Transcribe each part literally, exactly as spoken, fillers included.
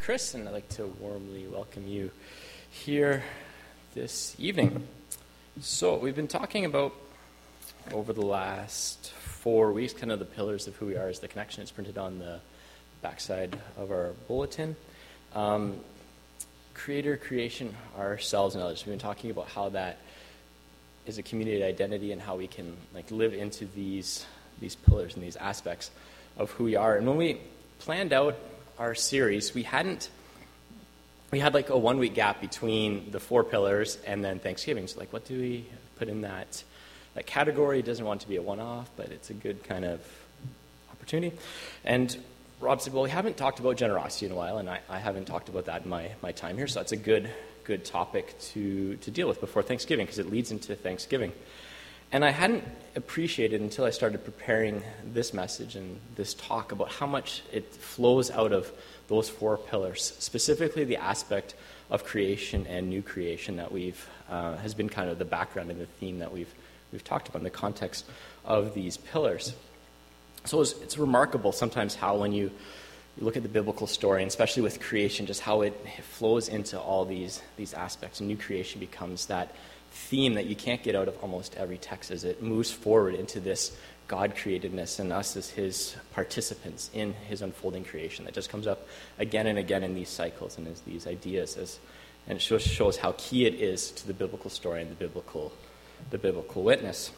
Chris, and I'd like to warmly welcome you here this evening. So we've been talking about, over the last four weeks, kind of the pillars of who we are as the connection. It's printed on the backside of our bulletin. Um, creator, creation, ourselves, and others. We've been talking about how that is a community identity and how we can like live into these these pillars and these aspects of who we are. And when we planned out our series, we hadn't, we had like a one-week gap between the four pillars and then Thanksgiving. So like, what do we put in that, that category? It doesn't want to be a one-off, but it's a good kind of opportunity. And Rob said, well, we haven't talked about generosity in a while, and I, I haven't talked about that in my, my time here, so that's a good good topic to, to deal with before Thanksgiving, because it leads into Thanksgiving. And I hadn't appreciated until I started preparing this message and this talk about how much it flows out of those four pillars, specifically the aspect of creation and new creation that we've uh, has been kind of the background and the theme that we've we've talked about in the context of these pillars. So it's, it's remarkable sometimes how when you You look at the biblical story, and especially with creation, just how it flows into all these these aspects. And new creation becomes that theme that you can't get out of almost every text as it moves forward into this God-createdness and us as his participants in his unfolding creation. That just comes up again and again in these cycles and as these ideas. As, and it shows, shows how key it is to the biblical story and the biblical, the biblical witness.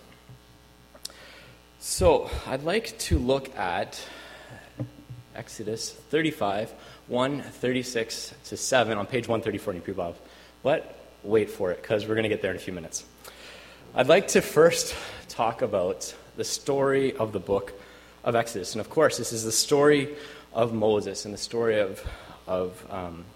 So I'd like to look at Exodus thirty-five, one thirty-six to seven on page one thirty-four in your Pew Bible. But wait for it, because we're going to get there in a few minutes. I'd like to first talk about the story of the book of Exodus. And of course, this is the story of Moses and the story of, of um,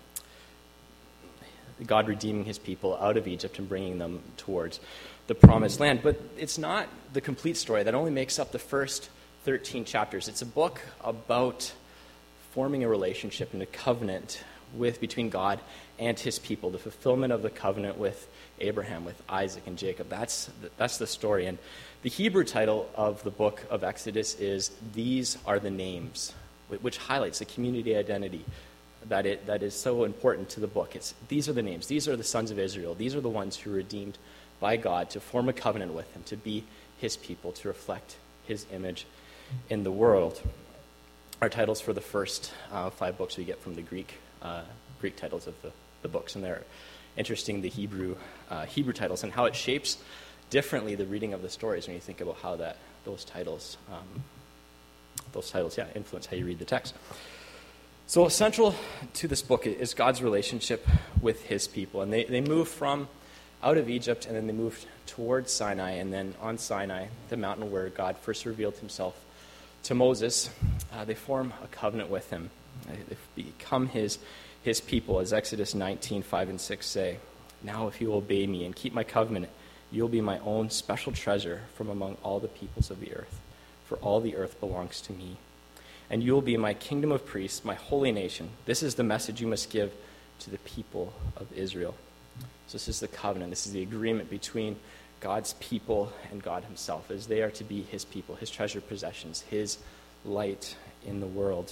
God redeeming his people out of Egypt and bringing them towards the promised land. But it's not the complete story. That only makes up the first thirteen chapters. It's a book about forming a relationship and a covenant with between God and his people, the fulfillment of the covenant with Abraham, with Isaac and Jacob. That's the, that's the story. And the Hebrew title of the book of Exodus is "These Are the Names," which highlights the community identity that it that is so important to the book. It's these are the names. These are the sons of Israel. These are the ones who were redeemed by God to form a covenant with him, to be his people, to reflect his image in the world. Our titles for the first uh, five books we get from the Greek uh, Greek titles of the, the books, and they're interesting, the Hebrew uh, Hebrew titles, and how it shapes differently the reading of the stories when you think about how that those titles um, those titles yeah influence how you read the text. So central to this book is God's relationship with his people, and they, they move from out of Egypt, and then they moved towards Sinai, and then on Sinai, the mountain where God first revealed himself to Moses, uh, they form a covenant with him. They become his his people, as Exodus nineteen, five and six say. Now if you obey me and keep my covenant, you'll be my own special treasure from among all the peoples of the earth, for all the earth belongs to me. And you will be my kingdom of priests, my holy nation. This is the message you must give to the people of Israel. So this is the covenant. This is the agreement between God's people and God himself, as they are to be his people, his treasured possessions, his light in the world.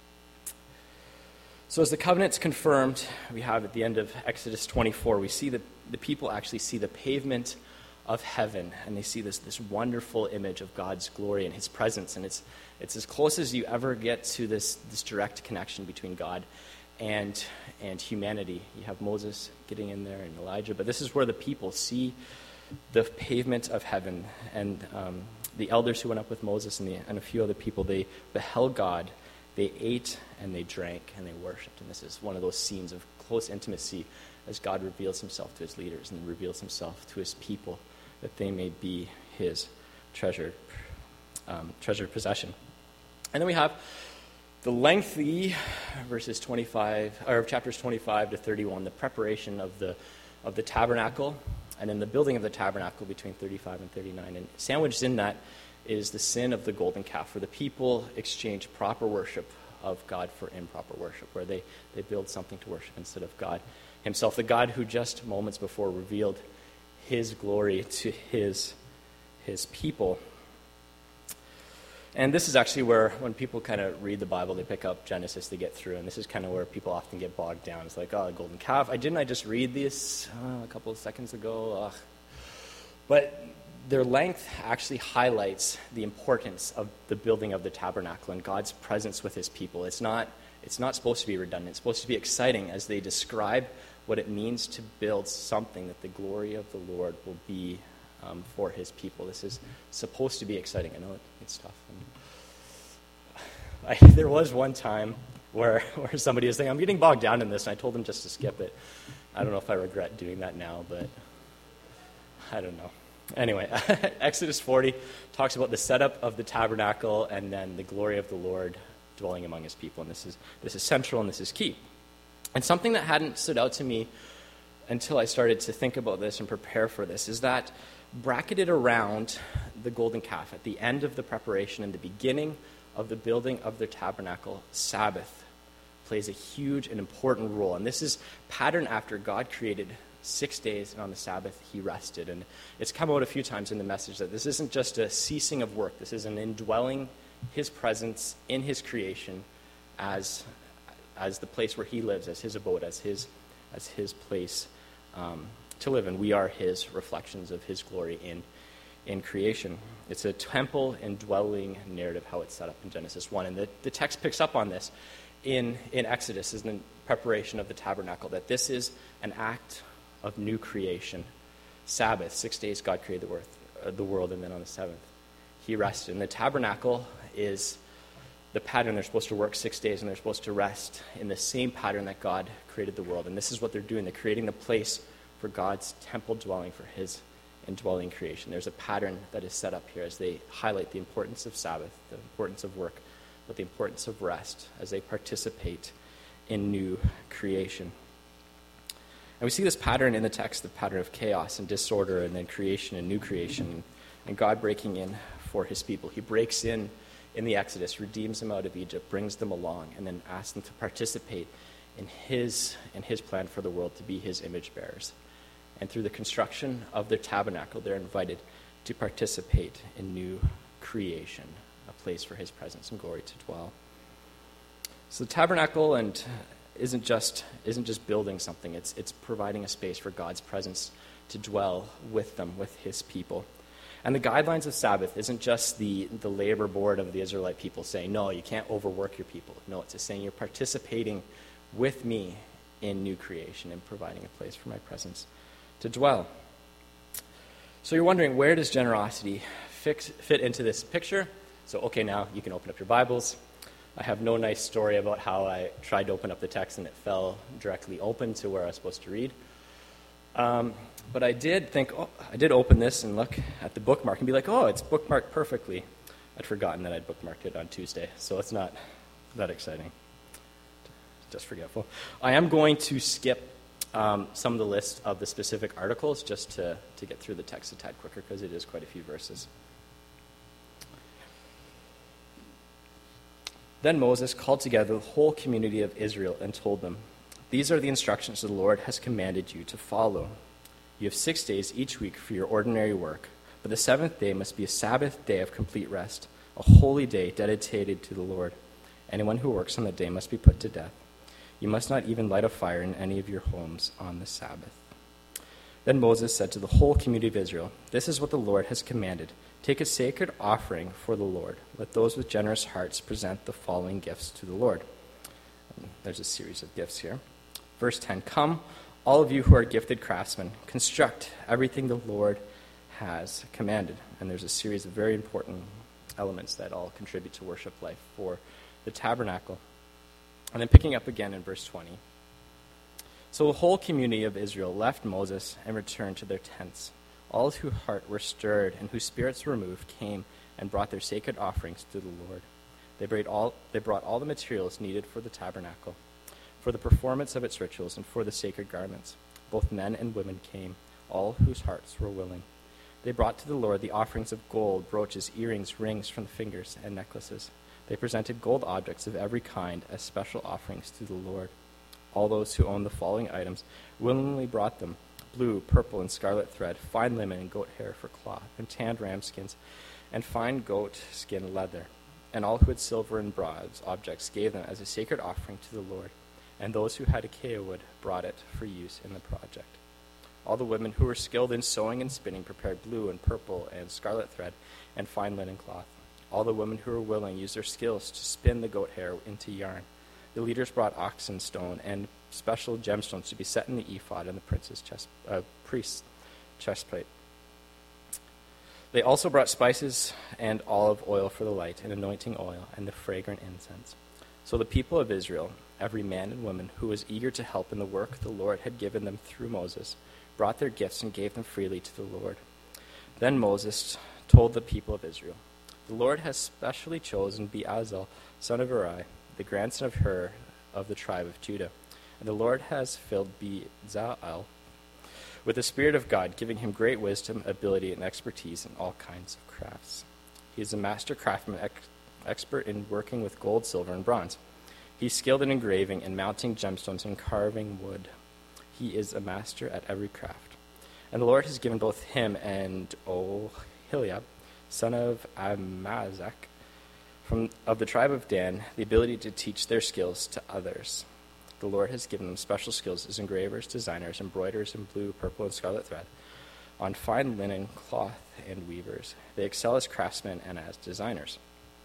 So as the covenant's confirmed, we have at the end of Exodus twenty-four, we see that the people actually see the pavement of heaven, and they see this, this wonderful image of God's glory and his presence, and it's it's as close as you ever get to this, this direct connection between God and and humanity. You have Moses getting in there and Elijah, but this is where the people see the pavement of heaven. And um, the elders who went up with Moses and, the, and a few other people, they beheld God, they ate and they drank and they worshipped. And this is one of those scenes of close intimacy as God reveals himself to his leaders and reveals himself to his people, that they may be his treasured, um, treasured possession. And then we have the lengthy verses twenty-five, or chapters twenty-five to thirty-one, the preparation of the of the tabernacle, and then the building of the tabernacle between thirty-five and thirty-nine. And sandwiched in that is the sin of the golden calf, where the people exchange proper worship of God for improper worship, where they, they build something to worship instead of God himself, the God who just moments before revealed his glory to his, his people. And this is actually where, when people kind of read the Bible, they pick up Genesis, they get through, and this is kind of where people often get bogged down. It's like, oh, the golden calf. I didn't I just read this uh, a couple of seconds ago? Ugh. But their length actually highlights the importance of the building of the tabernacle and God's presence with his people. It's not, it's not supposed to be redundant. It's supposed to be exciting as they describe what it means to build something that the glory of the Lord will be um, for his people. This is supposed to be exciting. I know it, it's tough. And I, there was one time where, where somebody was saying, I'm getting bogged down in this, and I told them just to skip it. I don't know if I regret doing that now, but I don't know. Anyway, Exodus forty talks about the setup of the tabernacle and then the glory of the Lord dwelling among his people. And this is this is central and this is key. And something that hadn't stood out to me until I started to think about this and prepare for this is that bracketed around the golden calf at the end of the preparation and the beginning of the building of the tabernacle, Sabbath plays a huge and important role. And this is patterned after God created six days, and on the Sabbath he rested. And it's come out a few times in the message that this isn't just a ceasing of work. This is an indwelling his presence in his creation as as the place where he lives, as his abode, as his as his place um, to live. And we are his reflections of his glory in in creation. It's a temple indwelling narrative, how it's set up in Genesis one. And the, the text picks up on this in, in Exodus, is in preparation of the tabernacle, that this is an act of new creation. Sabbath, six days God created the, earth, uh, the world, and then on the seventh he rested. And the tabernacle is the pattern. They're supposed to work six days and they're supposed to rest in the same pattern that God created the world. And this is what they're doing. They're creating the place for God's temple dwelling, for his indwelling creation. There's a pattern that is set up here as they highlight the importance of Sabbath, the importance of work, but the importance of rest as they participate in new creation. And we see this pattern in the text, the pattern of chaos and disorder and then creation and new creation, and God breaking in for his people. He breaks in in the Exodus, redeems them out of Egypt, brings them along, and then asks them to participate in his, in his plan for the world, to be his image bearers. And through the construction of their tabernacle, they're invited to participate in new creation, a place for his presence and glory to dwell. So the tabernacle and isn't just isn't just building something. It's it's providing a space for God's presence to dwell with them, with his people. And the guidelines of Sabbath isn't just the, the labor board of the Israelite people saying, no, you can't overwork your people. No, it's just saying you're participating with me in new creation and providing a place for my presence to dwell. So you're wondering, where does generosity fix, fit into this picture? So, okay, now you can open up your Bibles. I have no nice story about how I tried to open up the text and it fell directly open to where I was supposed to read. Um, but I did think, oh, I did open this and look at the bookmark and be like, oh, it's bookmarked perfectly. I'd forgotten that I'd bookmarked it on Tuesday, so it's not that exciting. Just forgetful. I am going to skip um, some of the list of the specific articles just to, to get through the text a tad quicker because it is quite a few verses. Then Moses called together the whole community of Israel and told them, these are the instructions the Lord has commanded you to follow. You have six days each week for your ordinary work, but the seventh day must be a Sabbath day of complete rest, a holy day dedicated to the Lord. Anyone who works on the day must be put to death. You must not even light a fire in any of your homes on the Sabbath. Then Moses said to the whole community of Israel, this is what the Lord has commanded. Take a sacred offering for the Lord. Let those with generous hearts present the following gifts to the Lord. And there's a series of gifts here. Verse ten, come, all of you who are gifted craftsmen, construct everything the Lord has commanded. And there's a series of very important elements that all contribute to worship life for the tabernacle. And then picking up again in verse twenty. So the whole community of Israel left Moses and returned to their tents. All whose heart were stirred and whose spirits were moved came and brought their sacred offerings to the Lord. They brought all, they brought all the materials needed for the tabernacle, for the performance of its rituals, and for the sacred garments. Both men and women came, all whose hearts were willing. They brought to the Lord the offerings of gold, brooches, earrings, rings from the fingers, and necklaces. They presented gold objects of every kind as special offerings to the Lord. All those who owned the following items willingly brought them: blue, purple, and scarlet thread, fine linen and goat hair for cloth, and tanned ram skins, and fine goat skin leather, And all who had silver and bronze objects gave them as a sacred offering to the Lord, and those who had acacia wood brought it for use in the project. All the women who were skilled in sewing and spinning prepared blue and purple and scarlet thread and fine linen cloth. All the women who were willing used their skills to spin the goat hair into yarn. The leaders brought oxen stone and special gemstones to be set in the ephod and the prince's chest, uh, priest's chest plate. They also brought spices and olive oil for the light, and anointing oil, and the fragrant incense. So the people of Israel, every man and woman who was eager to help in the work the Lord had given them through Moses, brought their gifts and gave them freely to the Lord. Then Moses told the people of Israel, "The Lord has specially chosen Bezalel, son of Uri, the grandson of Hur of the tribe of Judah. And the Lord has filled Bezalel with the Spirit of God, giving him great wisdom, ability, and expertise in all kinds of crafts. He is a master craftsman, ex- expert in working with gold, silver, and bronze. He's skilled in engraving and mounting gemstones and carving wood. He is a master at every craft. And the Lord has given both him and Oholiab, son of Amazak, from of the tribe of Dan, the ability to teach their skills to others. The Lord has given them special skills as engravers, designers, embroiderers in blue, purple, and scarlet thread, on fine linen, cloth, and weavers. They excel as craftsmen and as designers.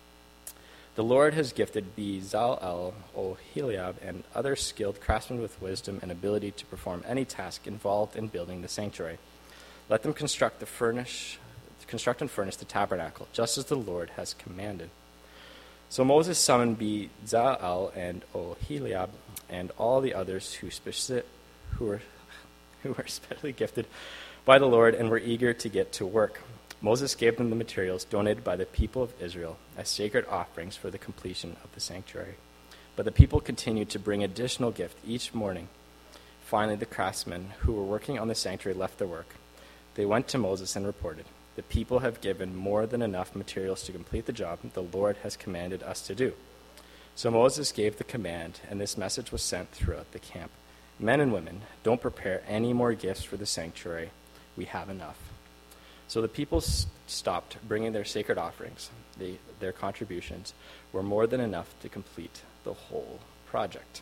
The Lord has gifted Bezalel, Oholiab, and other skilled craftsmen with wisdom and ability to perform any task involved in building the sanctuary. Let them construct the furnish, construct and furnish the tabernacle, just as the Lord has commanded." So Moses summoned Bezalel and Oholiab and all the others who, speci- who, were, who were especially gifted by the Lord and were eager to get to work. Moses gave them the materials donated by the people of Israel as sacred offerings for the completion of the sanctuary. But the people continued to bring additional gifts each morning. Finally, the craftsmen who were working on the sanctuary left their work. They went to Moses and reported, "The people have given more than enough materials to complete the job the Lord has commanded us to do." So Moses gave the command, and this message was sent throughout the camp. "Men and women, don't prepare any more gifts for the sanctuary. We have enough." So the people s- stopped bringing their sacred offerings. They, their contributions were more than enough to complete the whole project.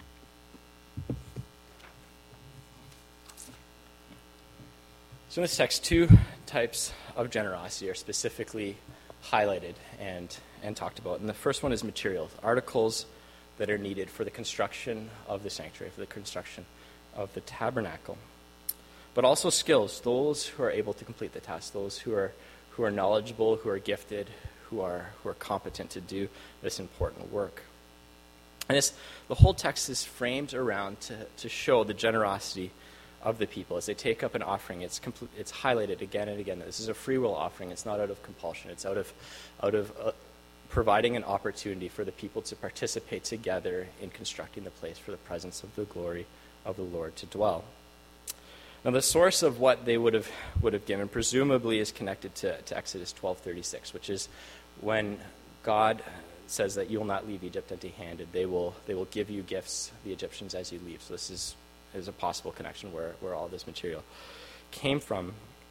So in this text, two types of generosity are specifically highlighted and, and talked about. And the first one is materials, articles that are needed for the construction of the sanctuary, for the construction of the tabernacle. But also skills, those who are able to complete the task, those who are who are knowledgeable, who are gifted, who are who are competent to do this important work. And this, the whole text is framed around to, to show the generosity of the people as they take up an offering. It's complete, it's highlighted again and again that this is a free will offering. It's not out of compulsion. It's out of out of uh, providing an opportunity for the people to participate together in constructing the place for the presence of the glory of the Lord to dwell. Now, the source of what they would have would have given presumably is connected to, to Exodus twelve thirty-six, which is when God says that you will not leave Egypt empty-handed. They will they will give you gifts, the Egyptians, as you leave. So this is is a possible connection where, where all this material came from.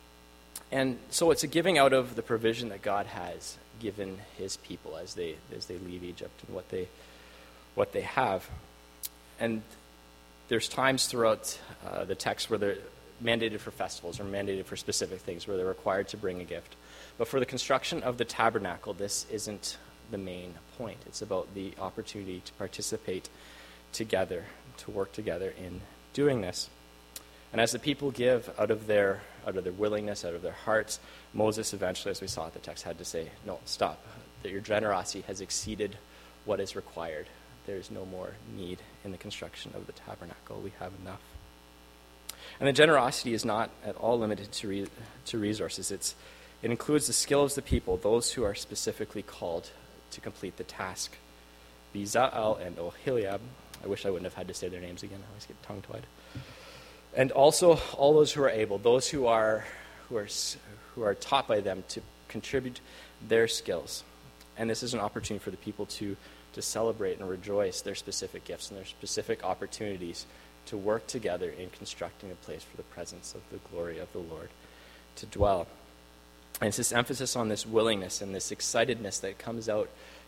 And so it's a giving out of the provision that God has given his people as they as they leave Egypt and what they what they have. And there's times throughout uh, the text where they're mandated for festivals or mandated for specific things where they're required to bring a gift. But for the construction of the tabernacle, this isn't the main point. It's about the opportunity to participate together, to work together in doing this. And as the people give out of their out of their willingness, out of their hearts, Moses eventually, as we saw at the text, had to say, "No, stop. That your generosity has exceeded what is required. There is no more need in the construction of the tabernacle. We have enough." And the generosity is not at all limited to re- to resources. It's it includes the skill of the people, those who are specifically called to complete the task. Bezalel and Oholiab. I wish I wouldn't have had to say their names again. I always get tongue-tied. And also all those who are able, those who are who are who are taught by them to contribute their skills. And this is an opportunity for the people to to celebrate and rejoice their specific gifts and their specific opportunities to work together in constructing a place for the presence of the glory of the Lord to dwell. And it's this emphasis on this willingness and this excitedness that comes out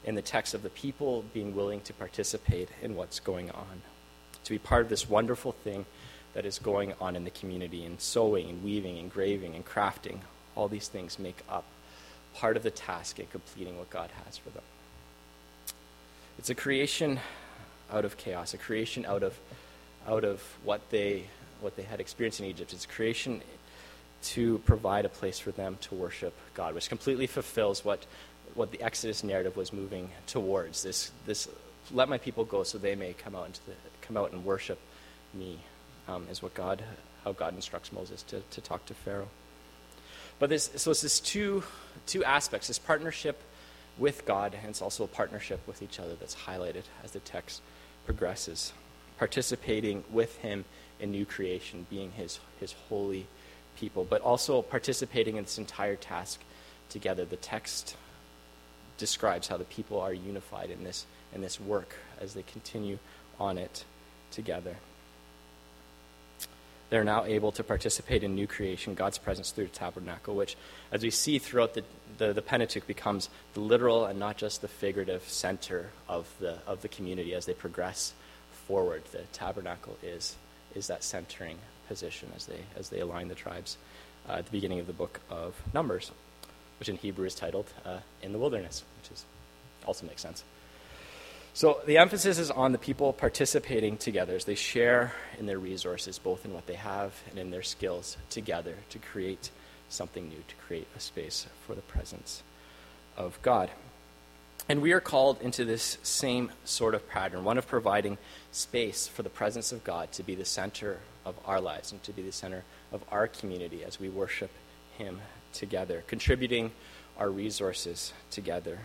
in the text of the people being willing to participate in what's going on, to be part of this wonderful thing that is going on in the community, and sewing and weaving and graving and crafting. All these things make up part of the task in completing what God has for them. It's a creation out of chaos, a creation out of out of what they what they had experienced in Egypt. It's a creation to provide a place for them to worship God, which completely fulfills what what the Exodus narrative was moving towards. This this let my people go so they may come out into the, come out and worship me, um, is what God how God instructs Moses to, to talk to Pharaoh. But this so it's this two two aspects, this partnership with God, and it's also a partnership with each other that's highlighted as the text progresses. Participating with him in new creation, being his his holy people, but also participating in this entire task together. The text describes how the people are unified in this in this work as they continue on it together. They're now able to participate in new creation, God's presence through the tabernacle, which, as we see throughout the, the, the Pentateuch, becomes the literal and not just the figurative center of the of the community as they progress forward. The tabernacle is is that centering position as they as they align the tribes uh, at the beginning of the book of Numbers, which in Hebrew is titled uh, "In the Wilderness," which is also makes sense. So the emphasis is on the people participating together as they share in their resources, both in what they have and in their skills, together to create something new, to create a space for the presence of God. And we are called into this same sort of pattern, one of providing space for the presence of God to be the center of our lives and to be the center of our community as we worship him together, contributing our resources together.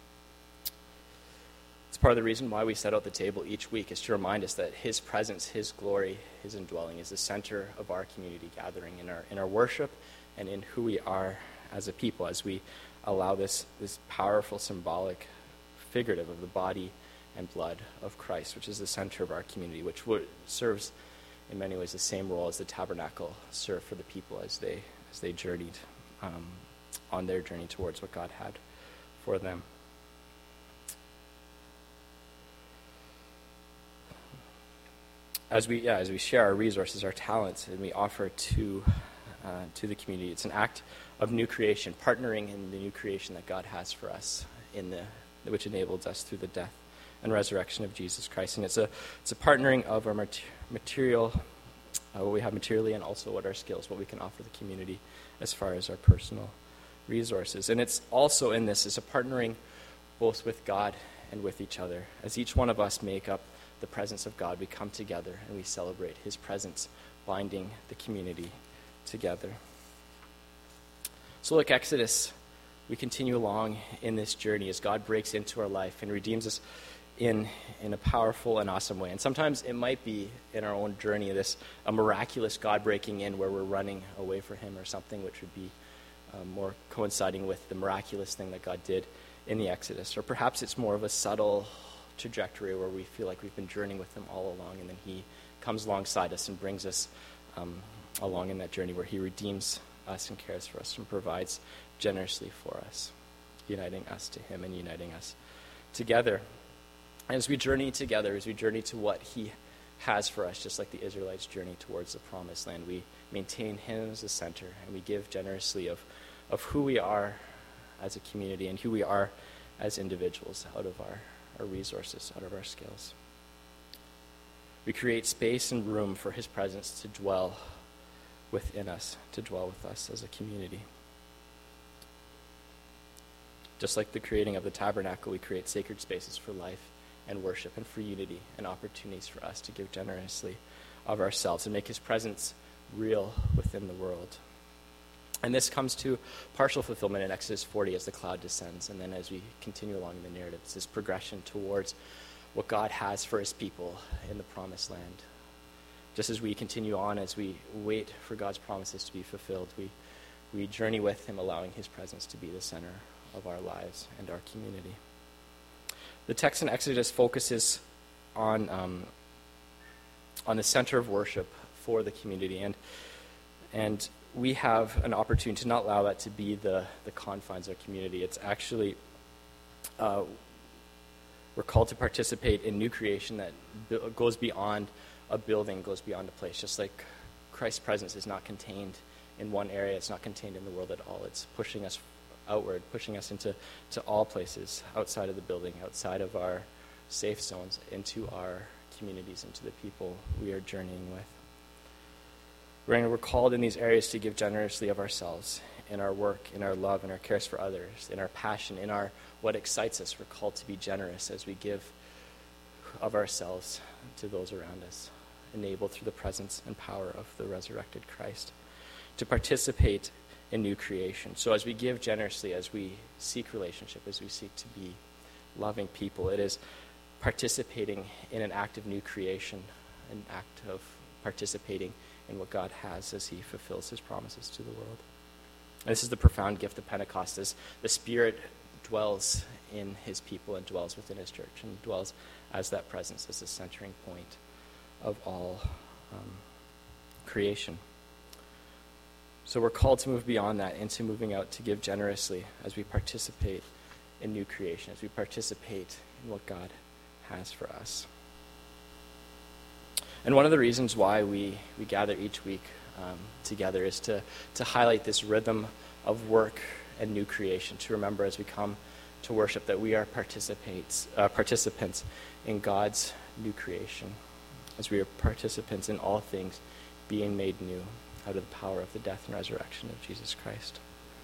It's part of the reason why we set out the table each week, is to remind us that his presence, his glory, his indwelling is the center of our community gathering in our in our worship and in who we are as a people, as we allow this, this powerful symbolic figurative of the body and blood of Christ, which is the center of our community, which serves in many ways the same role as the tabernacle served for the people as they as they journeyed um, on their journey towards what God had for them. As we yeah, as we share our resources, our talents, and we offer to uh, to the community, it's an act of new creation, partnering in the new creation that God has for us, in the which enables us through the death and resurrection of Jesus Christ. And it's a it's a partnering of our mater- material, uh, what we have materially, and also what our skills, what we can offer the community as far as our personal resources. And it's also in this is a partnering both with God and with each other. As each one of us make up the presence of God, we come together and we celebrate his presence, binding the community together. So like Exodus, we continue along in this journey as God breaks into our life and redeems us in in a powerful and awesome way. And sometimes it might be in our own journey, this a miraculous God breaking in where we're running away from him or something, which would be uh, more coinciding with the miraculous thing that God did in the Exodus. Or perhaps it's more of a subtle trajectory where we feel like we've been journeying with him all along, and then he comes alongside us and brings us um, along in that journey where he redeems us and cares for us and provides generously for us, uniting us to him and uniting us together. And as we journey together, as we journey to what he has for us, just like the Israelites journey towards the promised land, we maintain him as the center, and we give generously of, of who we are as a community and who we are as individuals out of our our resources, out of our skills. We create space and room for his presence to dwell within us, to dwell with us as a community. Just like the creating of the tabernacle, we create sacred spaces for life and worship and for unity and opportunities for us to give generously of ourselves and make his presence real within the world. And this comes to partial fulfillment in Exodus forty as the cloud descends. And then as we continue along in the narrative, it's this progression towards what God has for his people in the promised land. Just as we continue on, as we wait for God's promises to be fulfilled, we, we journey with him, allowing his presence to be the center of our lives and our community. The text in Exodus focuses on, um, on the center of worship for the community. And, and we have an opportunity to not allow that to be the, the confines of our community. It's actually, uh, We're called to participate in new creation that bu- goes beyond a building, goes beyond a place. Just like Christ's presence is not contained in one area, it's not contained in the world at all. It's pushing us outward, pushing us into to all places outside of the building, outside of our safe zones, into our communities, into the people we are journeying with. We're called in these areas to give generously of ourselves, in our work, in our love, in our cares for others, in our passion, in our what excites us. We're called to be generous as we give of ourselves to those around us, enabled through the presence and power of the resurrected Christ, to participate in new creation. So as we give generously, as we seek relationship, as we seek to be loving people, it is participating in an act of new creation, an act of participating in what God has as he fulfills his promises to the world. And this is the profound gift of Pentecost, as the Spirit dwells in his people and dwells within his church and dwells as that presence, as the centering point of all um, creation. So we're called to move beyond that into moving out to give generously as we participate in new creation, as we participate in what God has for us. And one of the reasons why we, we gather each week um, together is to, to highlight this rhythm of work and new creation, to remember as we come to worship that we are participates, uh, participants in God's new creation, as we are participants in all things being made new out of the power of the death and resurrection of Jesus Christ.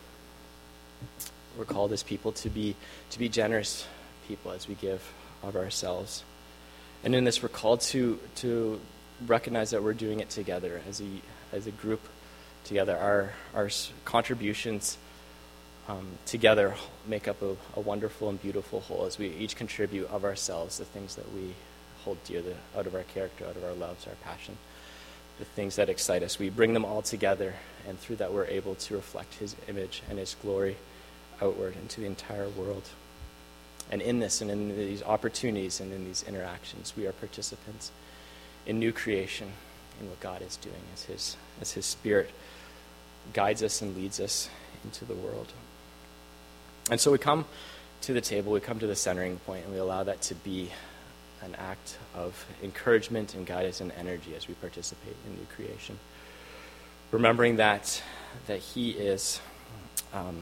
We're called as people to be to be generous people as we give of ourselves. And in this, we're called to to recognize that we're doing it together as a as a group together. Our our contributions um, together make up a, a wonderful and beautiful whole as we each contribute of ourselves, the things that we hold dear, the, out of our character, out of our loves, our passion, the things that excite us. We bring them all together, and through that we're able to reflect his image and his glory outward into the entire world. And in this and in these opportunities and in these interactions, we are participants in new creation, in what God is doing as his, as his Spirit guides us and leads us into the world. And so we come to the table, we come to the centering point, and we allow that to be an act of encouragement and guidance and energy as we participate in new creation. Remembering that, that he is um,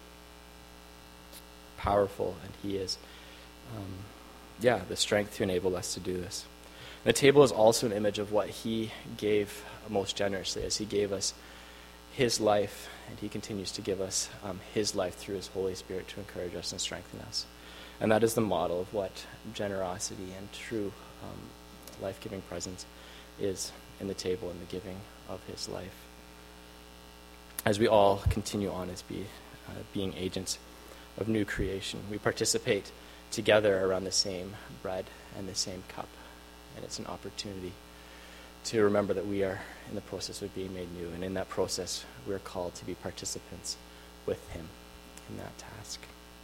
powerful, and he is, um, yeah, the strength to enable us to do this. And the table is also an image of what he gave most generously, as he gave us his life, and he continues to give us um, his life through his Holy Spirit to encourage us and strengthen us. And that is the model of what generosity and true um, life-giving presence is in the table and the giving of his life. As we all continue on as be, uh, being agents of new creation, we participate together around the same bread and the same cup. And it's an opportunity to remember that we are in the process of being made new. And in that process, we're called to be participants with him in that task.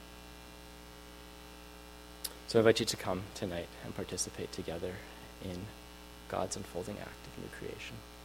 So I invite you to come tonight and participate together in God's unfolding act of new creation.